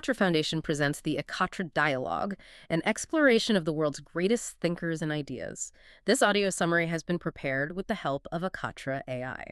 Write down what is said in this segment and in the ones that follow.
Katra Foundation presents the Ekatra Dialogue, an exploration of the world's greatest thinkers and ideas. This audio summary has been prepared with the help of Ekatra AI.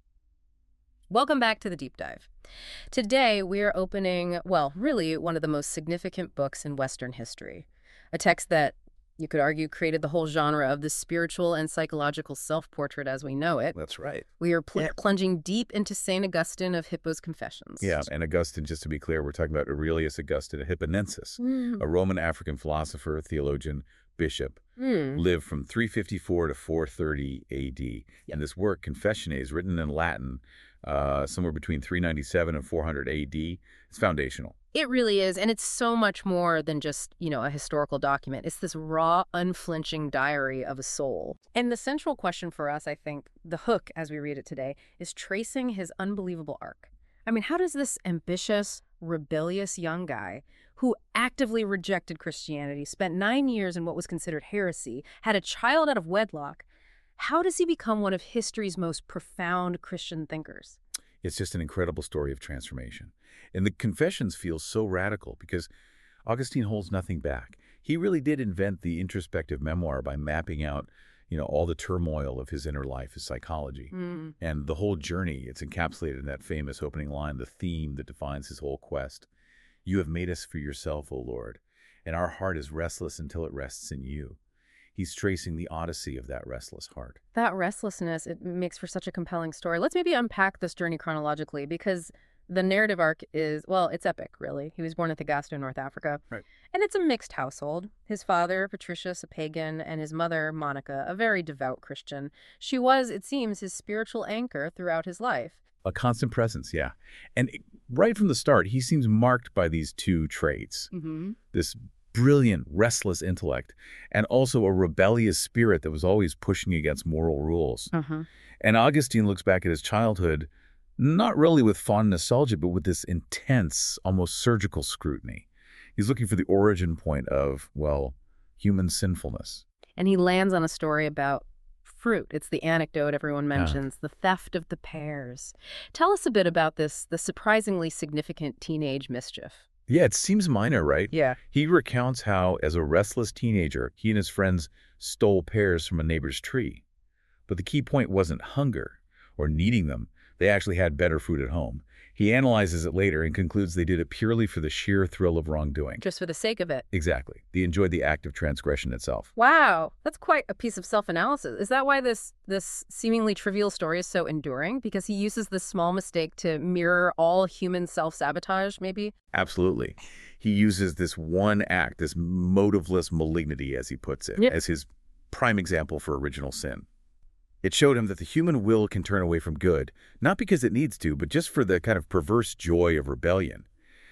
Welcome back to the Deep Dive. Today, we are opening, well, really one of the most significant books in Western history. A text that, you could argue, created the whole genre of the spiritual and psychological self-portrait as we know it. That's right. We are plunging deep into St. Augustine of Hippo's Confessions. Yeah, and Augustine, just to be clear, we're talking about Aurelius Augustine Hipponensis, a Roman African philosopher, theologian, bishop, lived from 354 to 430 A.D. And this work, Confessiones, written in Latin, somewhere between 397 and 400 A.D., it's foundational. It really is, and it's so much more than just, a historical document. It's this raw, unflinching diary of a soul. And the central question for us, I think, the hook as we read it today, is tracing his unbelievable arc. I mean, how does this ambitious, rebellious young guy who actively rejected Christianity, spent 9 years in what was considered heresy, had a child out of wedlock, how does he become one of history's most profound Christian thinkers? It's just an incredible story of transformation. And the Confessions feel so radical because Augustine holds nothing back. He really did invent the introspective memoir by mapping out, all the turmoil of his inner life, his psychology. And the whole journey, it's encapsulated in that famous opening line, the theme that defines his whole quest. You have made us for yourself, O Lord, and our heart is restless until it rests in you. He's tracing the odyssey of that restless heart. That restlessness, it makes for such a compelling story. Let's maybe unpack this journey chronologically, because the narrative arc is, well, it's epic, really. He was born in Thagasta, North Africa. Right. And it's a mixed household. His father, Patricius, a pagan, and his mother, Monica, a very devout Christian. She was, it seems, his spiritual anchor throughout his life. A constant presence, yeah. And right from the start, he seems marked by these two traits. This brilliant, restless intellect, and also a rebellious spirit that was always pushing against moral rules. And Augustine looks back at his childhood, not really with fond nostalgia, but with this intense, almost surgical scrutiny. He's looking for the origin point of, well, human sinfulness. And he lands on a story about fruit. It's the anecdote everyone mentions, the theft of the pears. Tell us a bit about this, the surprisingly significant teenage mischief. Yeah, it seems minor, right? Yeah. He recounts how, as a restless teenager, he and his friends stole pears from a neighbor's tree. But the key point wasn't hunger or needing them. They actually had better food at home. He analyzes it later and concludes they did it purely for the sheer thrill of wrongdoing. Just for the sake of it. Exactly. They enjoyed the act of transgression itself. Wow. That's quite a piece of self-analysis. Is that why this seemingly trivial story is so enduring? Because he uses this small mistake to mirror all human self-sabotage, maybe? Absolutely. He uses this one act, this motiveless malignity, as he puts it, as his prime example for original sin. It showed him that the human will can turn away from good, not because it needs to, but just for the kind of perverse joy of rebellion.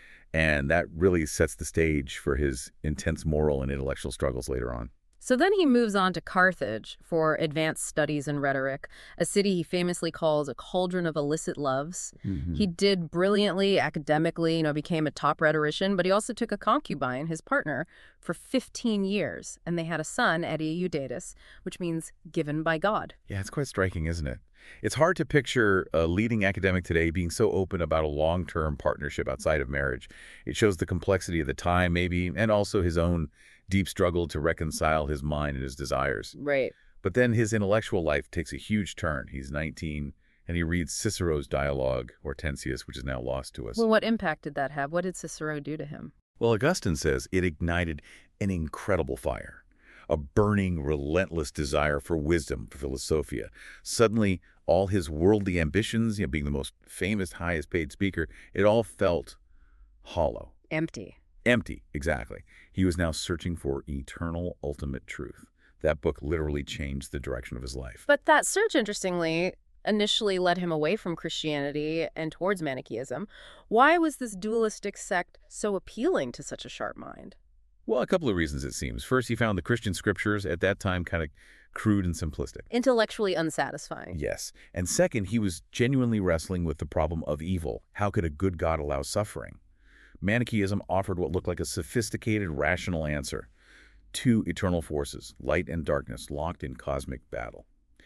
And that really sets the stage for his intense moral and intellectual struggles later on. So then he moves on to Carthage for advanced studies in rhetoric, a city he famously calls a cauldron of illicit loves. He did brilliantly academically, became a top rhetorician, but he also took a concubine, his partner, for 15 years. And they had a son, Eudatus, which means given by God. Yeah, it's quite striking, isn't it? It's hard to picture a leading academic today being so open about a long-term partnership outside of marriage. It shows the complexity of the time, maybe, and also his own deep struggle to reconcile his mind and his desires. Right. But then his intellectual life takes a huge turn. He's 19, and he reads Cicero's dialogue, Hortensius, which is now lost to us. Well, what impact did that have? What did Cicero do to him? Well, Augustine says it ignited an incredible fire, a burning, relentless desire for wisdom, for philosophia. Suddenly, all his worldly ambitions, being the most famous, highest-paid speaker, it all felt hollow. Empty. Empty, exactly. He was now searching for eternal, ultimate truth. That book literally changed the direction of his life. But that search, interestingly, initially led him away from Christianity and towards Manichaeism. Why was this dualistic sect so appealing to such a sharp mind? Well, a couple of reasons, it seems. First, he found the Christian scriptures at that time kind of crude and simplistic. Intellectually unsatisfying. Yes. And second, he was genuinely wrestling with the problem of evil. How could a good God allow suffering? Manichaeism offered what looked like a sophisticated, rational answer. Two eternal forces, light and darkness, locked in cosmic battle.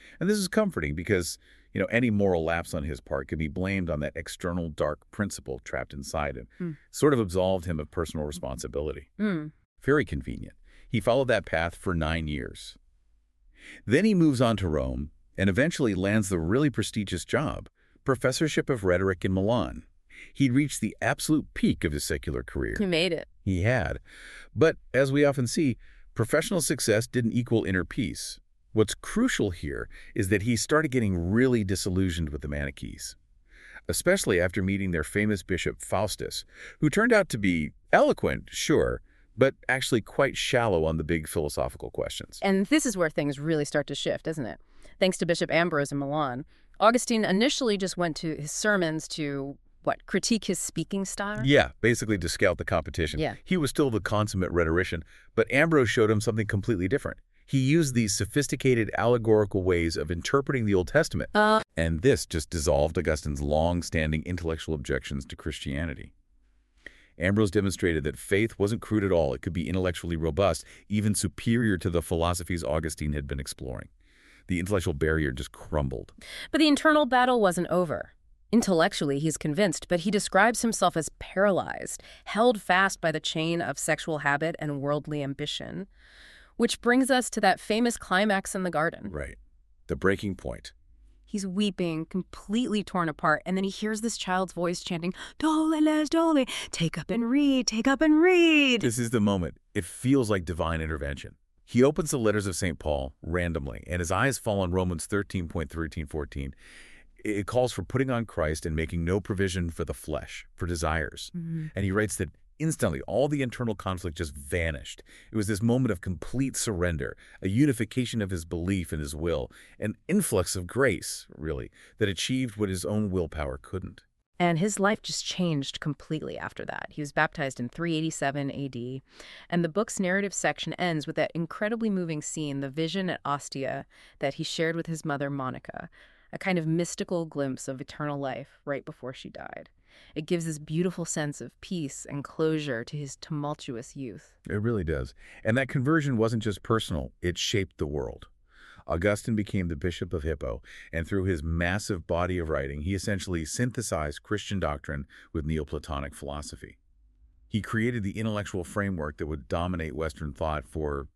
And this is comforting because, any moral lapse on his part could be blamed on that external dark principle trapped inside him. Mm. Sort of absolved him of personal responsibility. Mm. Very convenient. He followed that path for 9 years. Then he moves on to Rome and eventually lands the really prestigious job, professorship of rhetoric in Milan. He'd reached the absolute peak of his secular career. He made it. He had. But as we often see, professional success didn't equal inner peace. What's crucial here is that he started getting really disillusioned with the Manichees, especially after meeting their famous bishop Faustus, who turned out to be eloquent, sure, but actually quite shallow on the big philosophical questions. And this is where things really start to shift, isn't it? Thanks to Bishop Ambrose in Milan, Augustine initially just went to his sermons to, critique his speaking style? Yeah, basically to scout the competition. Yeah. He was still the consummate rhetorician, but Ambrose showed him something completely different. He used these sophisticated allegorical ways of interpreting the Old Testament, and this just dissolved Augustine's long-standing intellectual objections to Christianity. Ambrose demonstrated that faith wasn't crude at all. It could be intellectually robust, even superior to the philosophies Augustine had been exploring. The intellectual barrier just crumbled. But the internal battle wasn't over. Intellectually, he's convinced, but he describes himself as paralyzed, held fast by the chain of sexual habit and worldly ambition, which brings us to that famous climax in the garden. Right. The breaking point. He's weeping, completely torn apart, and then he hears this child's voice chanting, "Dole, les dole, take up and read, take up and read." This is the moment. It feels like divine intervention. He opens the letters of St. Paul randomly, and his eyes fall on Romans 13:13-14. It calls for putting on Christ and making no provision for the flesh, for desires. Mm-hmm. And he writes that instantly, all the internal conflict just vanished. It was this moment of complete surrender, a unification of his belief and his will, an influx of grace, really, that achieved what his own willpower couldn't. And his life just changed completely after that. He was baptized in 387 AD, and the book's narrative section ends with that incredibly moving scene, the vision at Ostia that he shared with his mother, Monica, a kind of mystical glimpse of eternal life right before she died. It gives this beautiful sense of peace and closure to his tumultuous youth. It really does. And that conversion wasn't just personal, it shaped the world. Augustine became the Bishop of Hippo, and through his massive body of writing, he essentially synthesized Christian doctrine with Neoplatonic philosophy. He created the intellectual framework that would dominate Western thought for,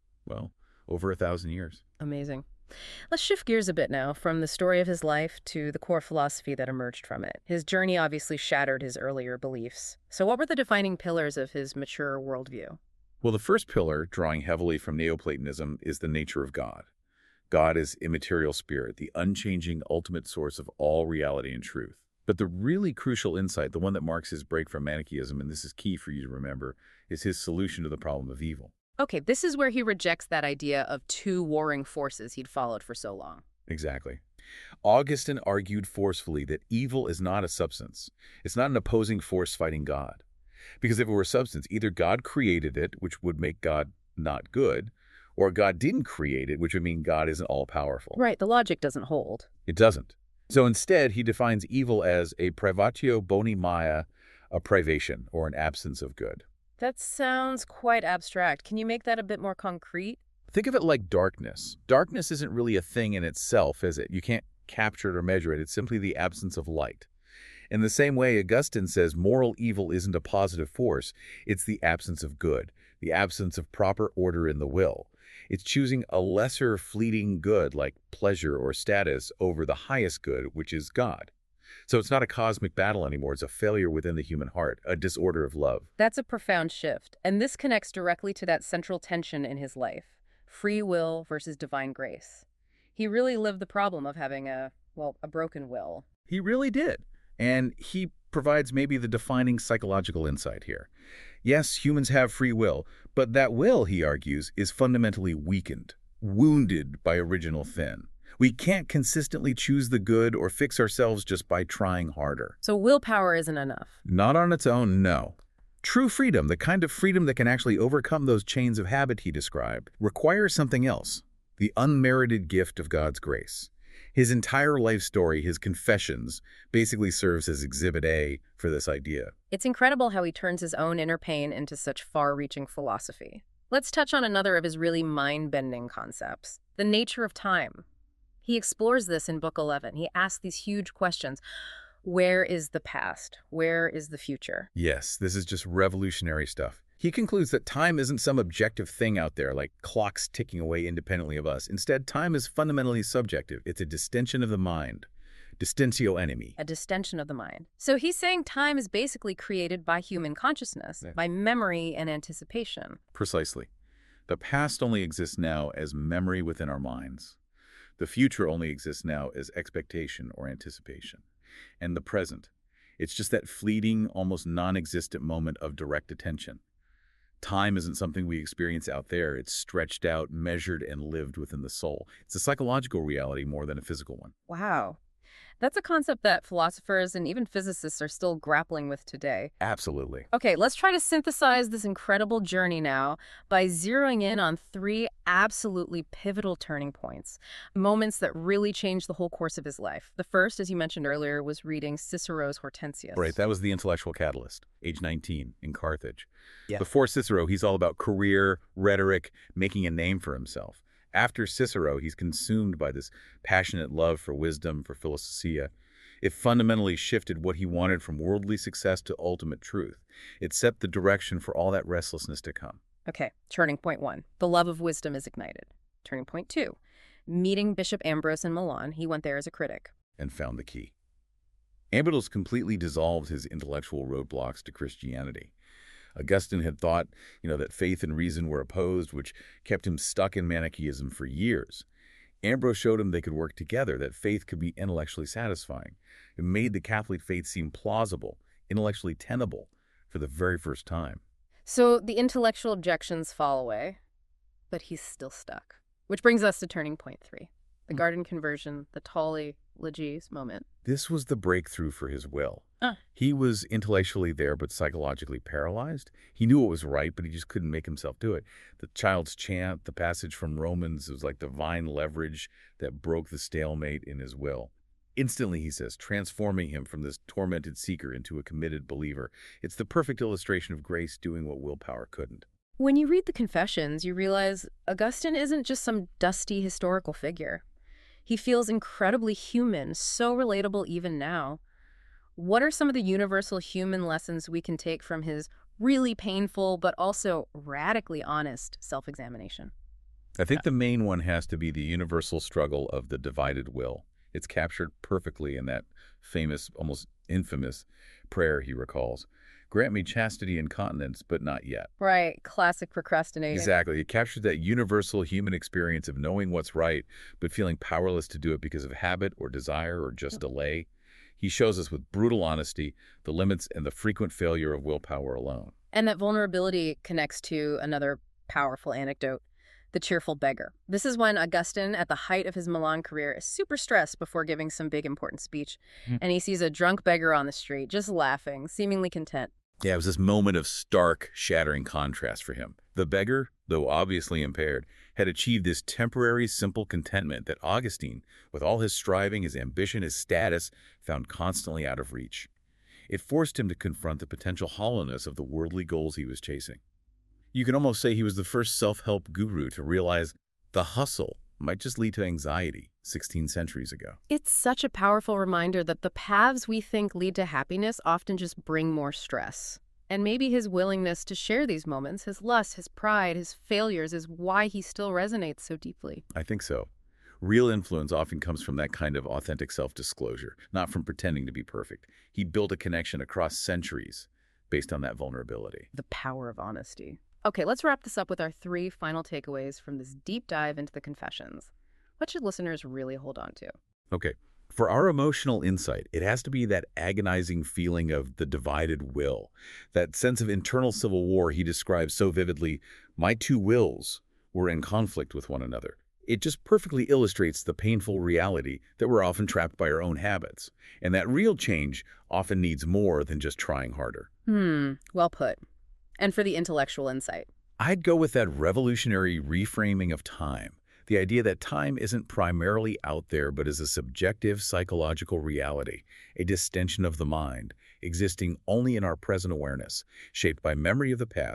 over 1,000 years. Amazing. Let's shift gears a bit now from the story of his life to the core philosophy that emerged from it. His journey obviously shattered his earlier beliefs. So what were the defining pillars of his mature worldview? Well, the first pillar, drawing heavily from Neoplatonism, is the nature of God. God is immaterial spirit, the unchanging ultimate source of all reality and truth. But the really crucial insight, the one that marks his break from Manichaeism, and this is key for you to remember, is his solution to the problem of evil. Okay, this is where he rejects that idea of two warring forces he'd followed for so long. Exactly. Augustine argued forcefully that evil is not a substance. It's not an opposing force fighting God. Because if it were a substance, either God created it, which would make God not good, or God didn't create it, which would mean God isn't all-powerful. Right, the logic doesn't hold. It doesn't. So instead, he defines evil as a privatio boni maya, a privation, or an absence of good. That sounds quite abstract. Can you make that a bit more concrete? Think of it like darkness. Darkness isn't really a thing in itself, is it? You can't capture it or measure it. It's simply the absence of light. In the same way, Augustine says moral evil isn't a positive force. It's the absence of good, the absence of proper order in the will. It's choosing a lesser fleeting good like pleasure or status over the highest good, which is God. So it's not a cosmic battle anymore. It's a failure within the human heart, a disorder of love. That's a profound shift, and this connects directly to that central tension in his life, free will versus divine grace. He really lived the problem of having a broken will. He really did. And he provides maybe the defining psychological insight here. Yes, humans have free will, but that will, he argues, is fundamentally weakened, wounded by original sin. We can't consistently choose the good or fix ourselves just by trying harder. So willpower isn't enough. Not on its own, no. True freedom, the kind of freedom that can actually overcome those chains of habit he described, requires something else, the unmerited gift of God's grace. His entire life story, his Confessions, basically serves as Exhibit A for this idea. It's incredible how he turns his own inner pain into such far-reaching philosophy. Let's touch on another of his really mind-bending concepts, the nature of time. He explores this in Book 11. He asks these huge questions. Where is the past? Where is the future? Yes, this is just revolutionary stuff. He concludes that time isn't some objective thing out there like clocks ticking away independently of us. Instead, time is fundamentally subjective. It's a distension of the mind. Distentio animi. A distension of the mind. So he's saying time is basically created by human consciousness, Yeah. by memory and anticipation. Precisely. The past only exists now as memory within our minds. The future only exists now as expectation or anticipation. And the present, it's just that fleeting, almost non-existent moment of direct attention. Time isn't something we experience out there. It's stretched out, measured, and lived within the soul. It's a psychological reality more than a physical one. Wow. That's a concept that philosophers and even physicists are still grappling with today. Absolutely. Okay, let's try to synthesize this incredible journey now by zeroing in on 3 absolutely pivotal turning points, moments that really changed the whole course of his life. The first, as you mentioned earlier, was reading Cicero's Hortensius. Right, that was the intellectual catalyst, age 19, in Carthage. Yeah. Before Cicero, he's all about career, rhetoric, making a name for himself. After Cicero, he's consumed by this passionate love for wisdom, for philosophia. It fundamentally shifted what he wanted from worldly success to ultimate truth. It set the direction for all that restlessness to come. Okay, turning point 1. The love of wisdom is ignited. Turning point 2. Meeting Bishop Ambrose in Milan, he went there as a critic. And found the key. Ambrose completely dissolved his intellectual roadblocks to Christianity. Augustine had thought, that faith and reason were opposed, which kept him stuck in Manichaeism for years. Ambrose showed him they could work together, that faith could be intellectually satisfying. It made the Catholic faith seem plausible, intellectually tenable, for the very first time. So the intellectual objections fall away, but he's still stuck. Which brings us to turning point 3. The garden conversion, the Tully Legis moment. This was the breakthrough for his will. Ah. He was intellectually there, but psychologically paralyzed. He knew what was right, but he just couldn't make himself do it. The child's chant, the passage from Romans, was like divine leverage that broke the stalemate in his will. Instantly, he says, transforming him from this tormented seeker into a committed believer. It's the perfect illustration of grace doing what willpower couldn't. When you read the Confessions, you realize Augustine isn't just some dusty historical figure. He feels incredibly human, so relatable even now. What are some of the universal human lessons we can take from his really painful but also radically honest self-examination? I think the main one has to be the universal struggle of the divided will. It's captured perfectly in that famous, almost infamous prayer he recalls. Grant me chastity and continence, but not yet. Right, classic procrastinating. Exactly. It captures that universal human experience of knowing what's right, but feeling powerless to do it because of habit or desire or just delay. He shows us with brutal honesty the limits and the frequent failure of willpower alone. And that vulnerability connects to another powerful anecdote, the cheerful beggar. This is when Augustine, at the height of his Milan career, is super stressed before giving some big important speech. And he sees a drunk beggar on the street, just laughing, seemingly content. Yeah, it was this moment of stark, shattering contrast for him. The beggar, though obviously impaired, had achieved this temporary, simple contentment that Augustine, with all his striving, his ambition, his status, found constantly out of reach. It forced him to confront the potential hollowness of the worldly goals he was chasing. You can almost say he was the first self-help guru to realize the hustle might just lead to anxiety 16 centuries ago. It's such a powerful reminder that the paths we think lead to happiness often just bring more stress. And maybe his willingness to share these moments, his lust, his pride, his failures, is why he still resonates so deeply. I think so. Real influence often comes from that kind of authentic self-disclosure, not from pretending to be perfect. He built a connection across centuries based on that vulnerability. The power of honesty. Okay, let's wrap this up with our 3 final takeaways from this deep dive into the Confessions. What should listeners really hold on to? Okay. For our emotional insight, it has to be that agonizing feeling of the divided will, that sense of internal civil war he describes so vividly. My 2 wills were in conflict with one another. It just perfectly illustrates the painful reality that we're often trapped by our own habits, and that real change often needs more than just trying harder. Well put. And for the intellectual insight? I'd go with that revolutionary reframing of time. The idea that time isn't primarily out there, but is a subjective psychological reality, a distension of the mind, existing only in our present awareness, shaped by memory of the past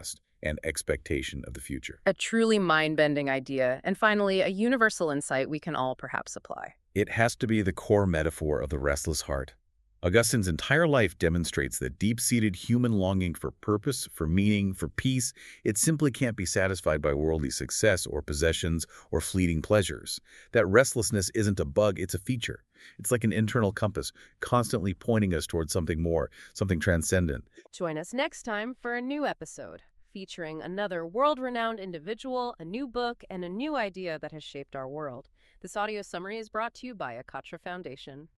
and expectation of the future. A truly mind-bending idea. And finally, a universal insight we can all perhaps apply. It has to be the core metaphor of the restless heart. Augustine's entire life demonstrates that deep-seated human longing for purpose, for meaning, for peace, it simply can't be satisfied by worldly success or possessions or fleeting pleasures. That restlessness isn't a bug, it's a feature. It's like an internal compass, constantly pointing us towards something more, something transcendent. Join us next time for a new episode featuring another world-renowned individual, a new book, and a new idea that has shaped our world. This audio summary is brought to you by Akatra Foundation.